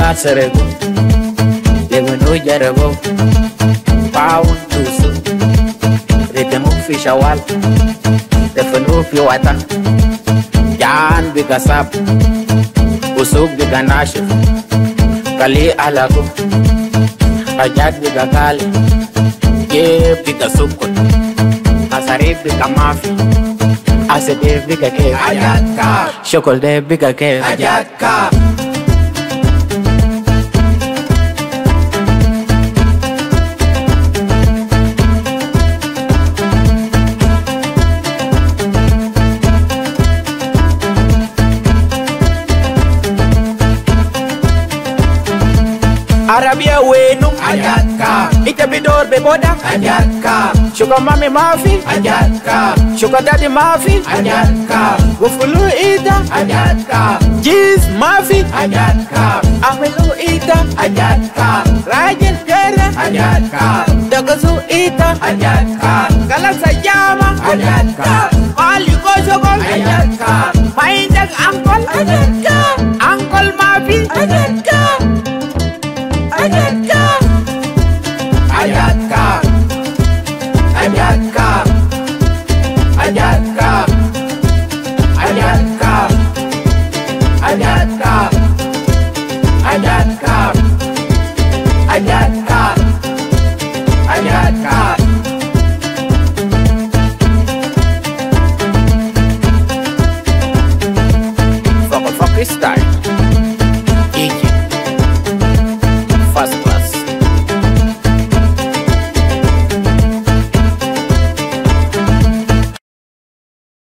serego Lego no jarabo Pound to su Rete mo fish awal Defenu fi watan Yan biga sap Usuk biga nashif Kali alago Kajat biga kali Ye biga sukun Asari biga mafi Asede biga kef Ayatka Shokol de biga kef Ayatka Arabia wenu Ayatka Ite bidor be boda Ayatka Shuka mami mafi Ayatka Shuka daddy mafi Ayatka Wufulu ita Ayatka Jeez mafi Ayatka Amelu ita Ayatka Rajin kera Ayatka Dagazu ita Ayatka Galasa yama Ayatka Wali go shokol Ayatka Maindag angkol Ayatka Angkol mafi Ayatka Ayatka Ayatka Ayatka Ayatka Ayatka Ayatka Ayatka Ayatka Ayatka Fuck style